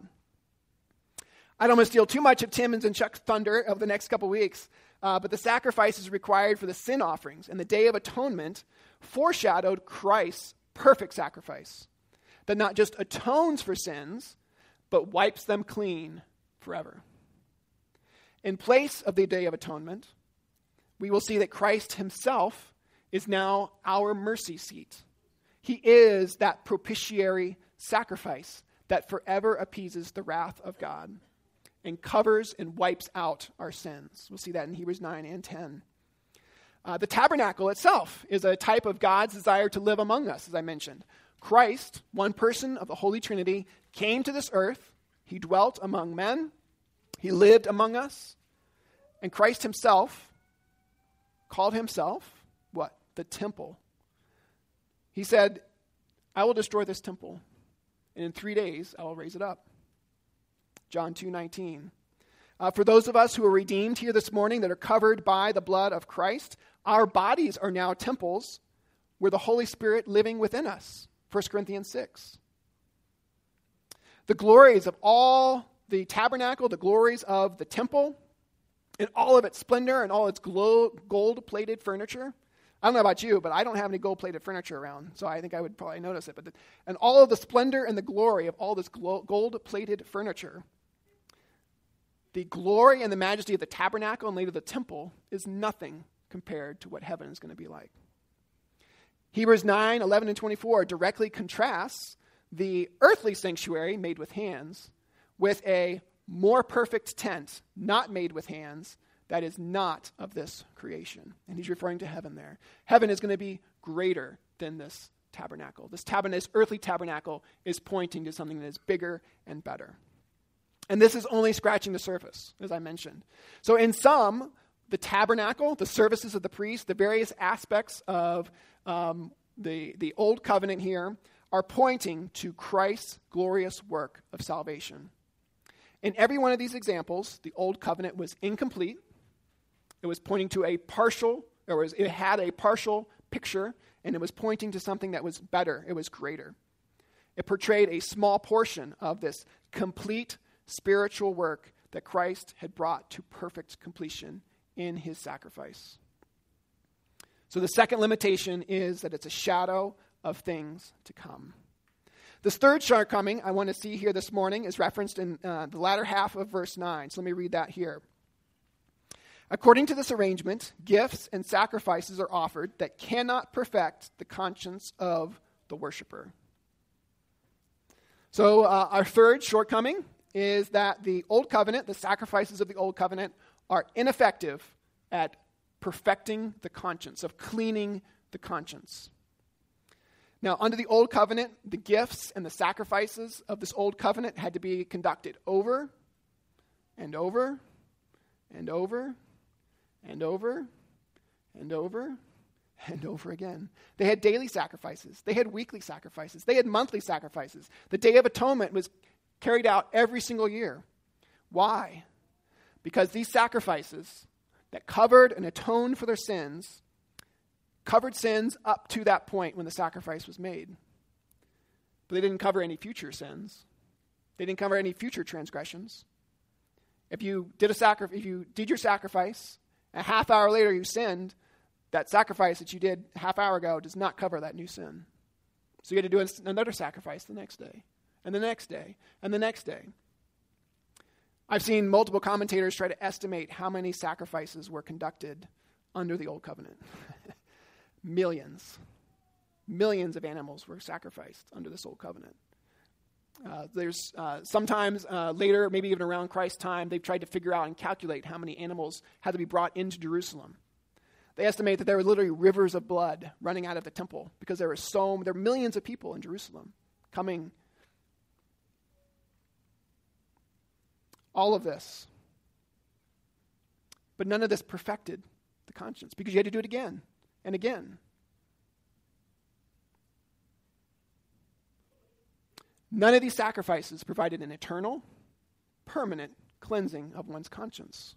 I don't want to steal too much of Tim's and Chuck's thunder of the next couple weeks, uh, but the sacrifices required for the sin offerings and the Day of Atonement foreshadowed Christ's perfect sacrifice that not just atones for sins, but wipes them clean forever. In place of the Day of Atonement, we will see that Christ himself is now our mercy seat. He is that propitiatory sacrifice that forever appeases the wrath of God and covers and wipes out our sins. We'll see that in Hebrews nine and ten. Uh, the tabernacle itself is a type of God's desire to live among us, as I mentioned. Christ, one person of the Holy Trinity, came to this earth. He dwelt among men. He lived among us. And Christ himself called himself, what? The temple. He said, I will destroy this temple, and in three days I will raise it up. John two nineteen. Uh, for those of us who are redeemed here this morning that are covered by the blood of Christ, our bodies are now temples where the Holy Spirit living within us. First Corinthians six. The glories of all the tabernacle, the glories of the temple, and all of its splendor and all its glow, gold-plated furniture. I don't know about you, but I don't have any gold-plated furniture around, so I think I would probably notice it. But the, and all of the splendor and the glory of all this glo- gold-plated furniture, the glory and the majesty of the tabernacle and later the temple is nothing compared to what heaven is going to be like. Hebrews nine, eleven, and twenty-four directly contrasts the earthly sanctuary made with hands with a more perfect tent not made with hands that is not of this creation. And he's referring to heaven there. Heaven is going to be greater than this tabernacle. This tabernacle, this earthly tabernacle is pointing to something that is bigger and better. And this is only scratching the surface, as I mentioned. So in sum, the tabernacle, the services of the priest, the various aspects of um, the, the old covenant here are pointing to Christ's glorious work of salvation. In every one of these examples, the old covenant was incomplete. It was pointing to a partial, or was, it had a partial picture, and it was pointing to something that was better. It was greater. It portrayed a small portion of this complete spiritual work that Christ had brought to perfect completion in his sacrifice. So the second limitation is that it's a shadow of things to come. This third shortcoming I want to see here this morning is referenced in uh, the latter half of verse nine. So let me read that here. According to this arrangement, gifts and sacrifices are offered that cannot perfect the conscience of the worshiper. So uh, our third shortcoming is that the old covenant, the sacrifices of the old covenant, are ineffective at perfecting the conscience, of cleaning the conscience. Now, under the old covenant, the gifts and the sacrifices of this old covenant had to be conducted over and over and over and over and over and over again. They had daily sacrifices. They had weekly sacrifices. They had monthly sacrifices. The Day of Atonement was carried out every single year. Why? Because these sacrifices that covered and atoned for their sins covered sins up to that point when the sacrifice was made. But they didn't cover any future sins. They didn't cover any future transgressions. If you did a sacri- if you did your sacrifice, a half hour later you sinned, that sacrifice that you did a half hour ago does not cover that new sin. So you had to do another sacrifice the next day, and the next day, and the next day. I've seen multiple commentators try to estimate how many sacrifices were conducted under the Old Covenant. Millions. Millions of animals were sacrificed under this Old Covenant. Uh, there's uh, sometimes uh, later, maybe even around Christ's time, they've tried to figure out and calculate how many animals had to be brought into Jerusalem. They estimate that there were literally rivers of blood running out of the temple because there were so there were millions of people in Jerusalem coming. All of this. But none of this perfected the conscience because you had to do it again and again. None of these sacrifices provided an eternal, permanent cleansing of one's conscience.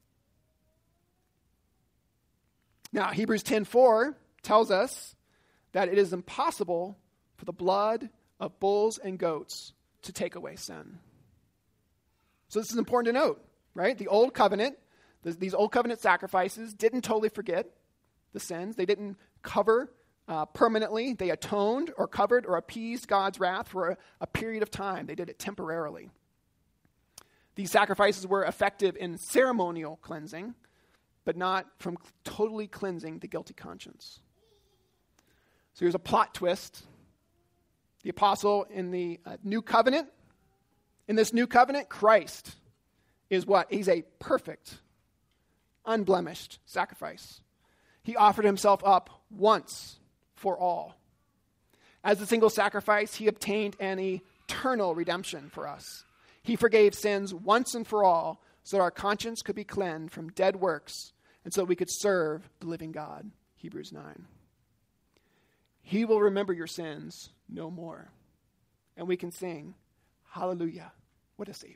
Now, Hebrews ten four tells us that it is impossible for the blood of bulls and goats to take away sin. So this is important to note, right? The Old Covenant, these Old Covenant sacrifices didn't totally forget the sins. They didn't cover uh, permanently. They atoned or covered or appeased God's wrath for a, a period of time. They did it temporarily. These sacrifices were effective in ceremonial cleansing, but not from totally cleansing the guilty conscience. So here's a plot twist. The apostle in the uh, New Covenant, in this New Covenant, Christ is what? He's a perfect, unblemished sacrifice. He offered himself up once for all. As a single sacrifice, he obtained an eternal redemption for us. He forgave sins once and for all so that our conscience could be cleansed from dead works and so that we could serve the living God. Hebrews nine. He will remember your sins no more. And we can sing, hallelujah, what a Savior.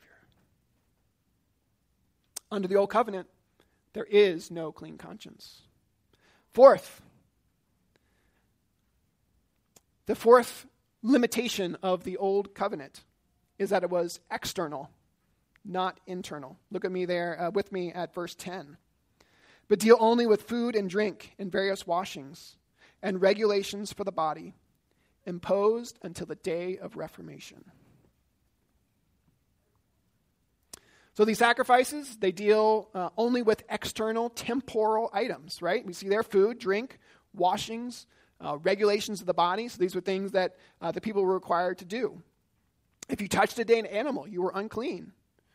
Under the Old Covenant, there is no clean conscience. Fourth, the fourth limitation of the Old Covenant is that it was external, not internal. Look at me there, uh, with me at verse ten. But deal only with food and drink and various washings and regulations for the body, imposed until the day of Reformation. So these sacrifices, they deal uh, only with external temporal items, right? We see there food, drink, washings, uh, regulations of the body. So these were things that uh, the people were required to do. If you touched a dead animal, you were unclean.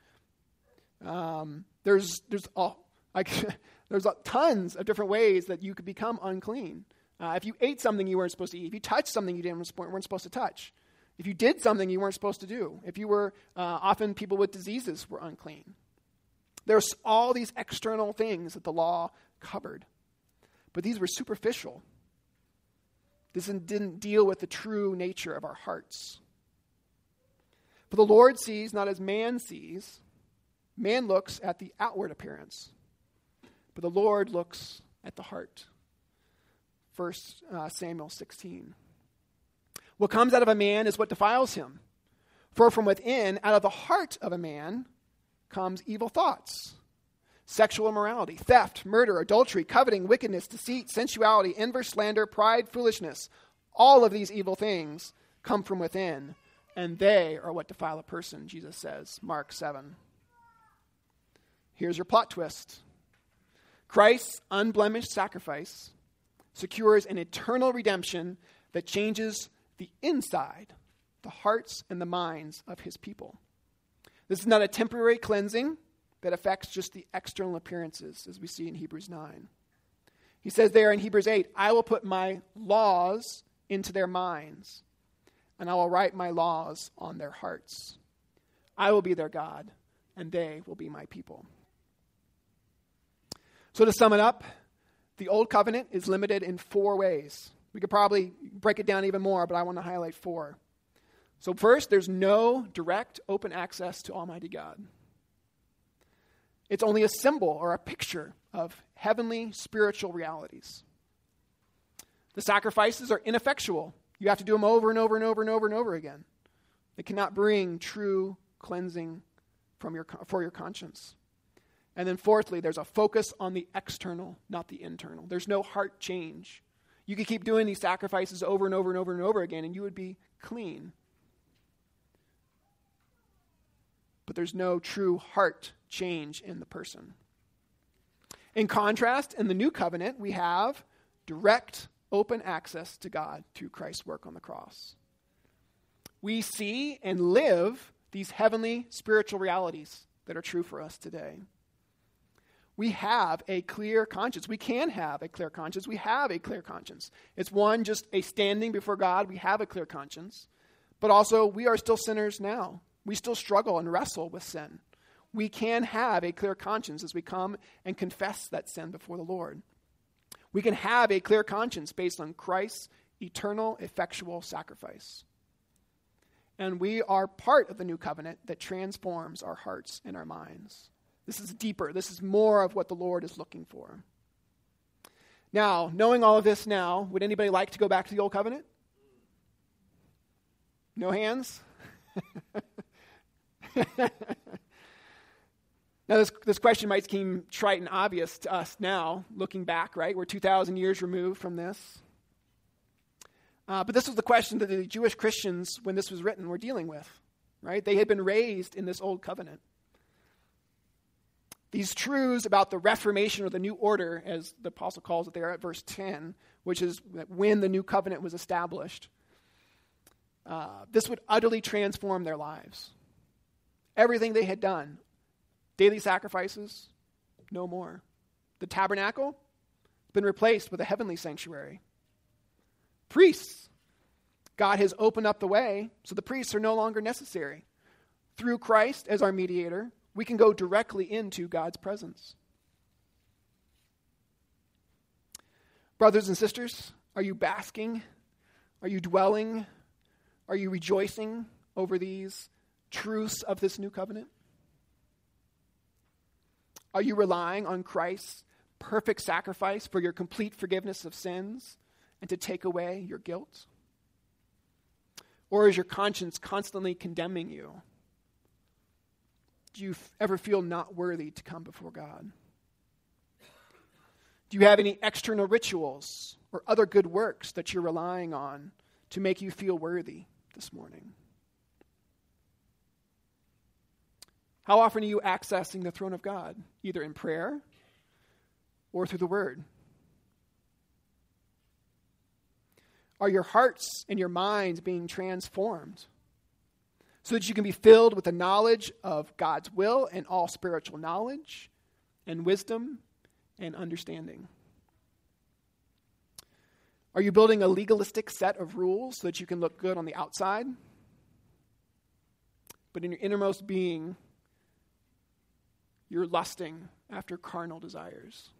Um, there's there's all, like there's tons of different ways that you could become unclean. Uh, if you ate something you weren't supposed to eat, if you touched something you didn't weren't supposed to touch, if you did something you weren't supposed to do, if you were, uh, often people with diseases were unclean. There's all these external things that the law covered. But these were superficial. This didn't deal with the true nature of our hearts. For the Lord sees not as man sees. Man looks at the outward appearance, but the Lord looks at the heart. First uh, Samuel sixteen. What comes out of a man is what defiles him. For from within, out of the heart of a man, comes evil thoughts, sexual immorality, theft, murder, adultery, coveting, wickedness, deceit, sensuality, envy, slander, pride, foolishness. All of these evil things come from within, and they are what defile a person, Jesus says, Mark seven. Here's your plot twist. Christ's unblemished sacrifice secures an eternal redemption that changes the inside, the hearts and the minds of his people. This is not a temporary cleansing that affects just the external appearances, as we see in Hebrews nine. He says there in Hebrews eight, I will put my laws into their minds, and I will write my laws on their hearts. I will be their God, and they will be my people. So to sum it up, the Old Covenant is limited in four ways. We could probably break it down even more, but I want to highlight four. So first, there's no direct open access to Almighty God. It's only a symbol or a picture of heavenly spiritual realities. The sacrifices are ineffectual. You have to do them over and over and over and over and over again. They cannot bring true cleansing from your for your conscience. And then fourthly, there's a focus on the external, not the internal. There's no heart change. You could keep doing these sacrifices over and over and over and over again, and you would be clean. But there's no true heart change in the person. In contrast, in the new covenant, we have direct, open access to God through Christ's work on the cross. We see and live these heavenly spiritual realities that are true for us today. We have a clear conscience. We can have a clear conscience. We have a clear conscience. It's one, just a standing before God. We have a clear conscience. But also, we are still sinners now. We still struggle and wrestle with sin. We can have a clear conscience as we come and confess that sin before the Lord. We can have a clear conscience based on Christ's eternal, effectual sacrifice. And we are part of the new covenant that transforms our hearts and our minds. This is deeper. This is more of what the Lord is looking for. Now, knowing all of this now, would anybody like to go back to the Old Covenant? No hands? Now, this, this question might seem trite and obvious to us now, looking back, right? We're two thousand years removed from this. Uh, but this was the question that the Jewish Christians, when this was written, were dealing with, right? They had been raised in this Old Covenant. These truths about the Reformation or the new order, as the apostle calls it there at verse ten, which is when the new covenant was established, uh, this would utterly transform their lives. Everything they had done, daily sacrifices, no more. The tabernacle has been replaced with a heavenly sanctuary. Priests, God has opened up the way, so the priests are no longer necessary. Through Christ as our mediator, we can go directly into God's presence. Brothers and sisters, are you basking? Are you dwelling? Are you rejoicing over these truths of this new covenant? Are you relying on Christ's perfect sacrifice for your complete forgiveness of sins and to take away your guilt? Or is your conscience constantly condemning you Do you f- ever feel not worthy to come before God? Do you have any external rituals or other good works that you're relying on to make you feel worthy this morning? How often are you accessing the throne of God, either in prayer or through the Word? Are your hearts and your minds being transformed so that you can be filled with the knowledge of God's will and all spiritual knowledge and wisdom and understanding? Are you building a legalistic set of rules so that you can look good on the outside, but in your innermost being, you're lusting after carnal desires?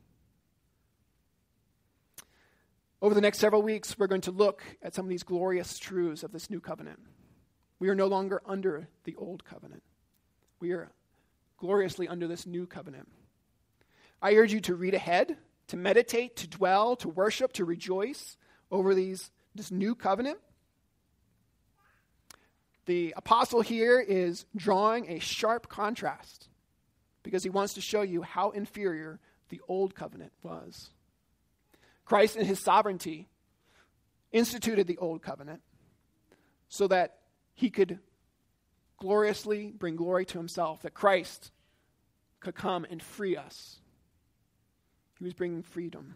Over the next several weeks, we're going to look at some of these glorious truths of this new covenant. We are no longer under the old covenant. We are gloriously under this new covenant. I urge you to read ahead, to meditate, to dwell, to worship, to rejoice over these this new covenant. The apostle here is drawing a sharp contrast because he wants to show you how inferior the old covenant was. Christ in his sovereignty instituted the old covenant so that he could gloriously bring glory to himself, that Christ could come and free us. He was bringing freedom.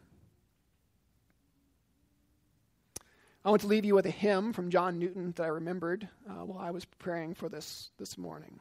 I want to leave you with a hymn from John Newton that I remembered uh, while I was preparing for this this morning.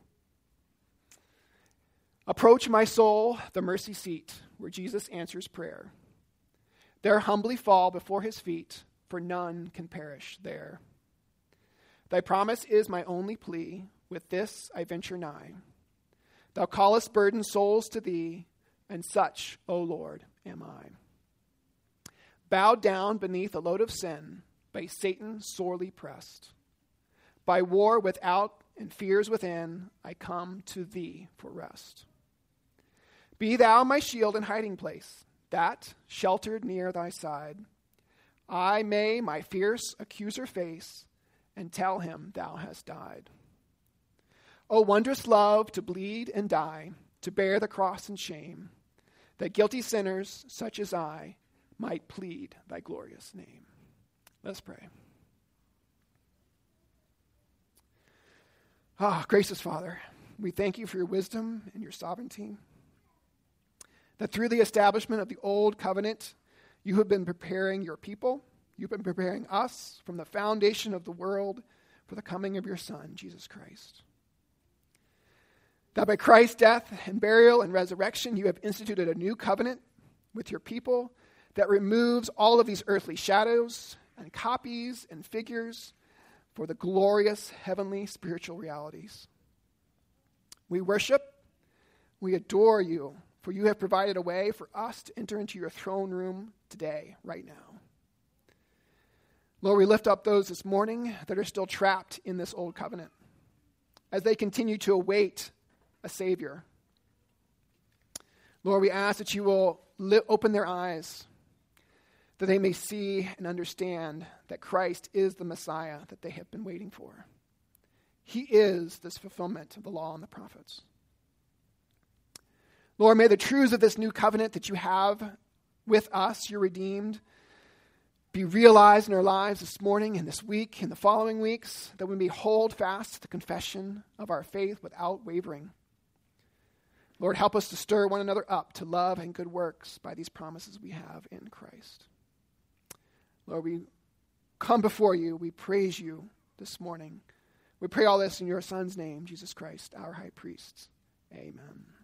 Approach, my soul, the mercy seat where Jesus answers prayer. There humbly fall before his feet, for none can perish there. Thy promise is my only plea, with this I venture nigh. Thou callest burdened souls to thee, and such, O Lord, am I. Bowed down beneath a load of sin, by Satan sorely pressed. By war without and fears within, I come to thee for rest. Be thou my shield and hiding place, that, sheltered near thy side, I may my fierce accuser face, and tell him thou hast died. O wondrous love to bleed and die, to bear the cross and shame, that guilty sinners such as I might plead thy glorious name. Let's pray. Ah, gracious Father, we thank you for your wisdom and your sovereignty, that through the establishment of the old covenant, you have been preparing your people. You've been preparing us from the foundation of the world for the coming of your Son, Jesus Christ. That by Christ's death and burial and resurrection, you have instituted a new covenant with your people that removes all of these earthly shadows and copies and figures for the glorious heavenly spiritual realities. We worship, we adore you, for you have provided a way for us to enter into your throne room today, right now. Lord, we lift up those this morning that are still trapped in this old covenant as they continue to await a Savior. Lord, we ask that you will li- open their eyes, that they may see and understand that Christ is the Messiah that they have been waiting for. He is this fulfillment of the law and the prophets. Lord, may the truths of this new covenant that you have with us, your redeemed, be realized in our lives this morning and this week and the following weeks, that we may hold fast to the confession of our faith without wavering. Lord, help us to stir one another up to love and good works by these promises we have in Christ. Lord, we come before you. We praise you this morning. We pray all this in your Son's name, Jesus Christ, our high priest. Amen.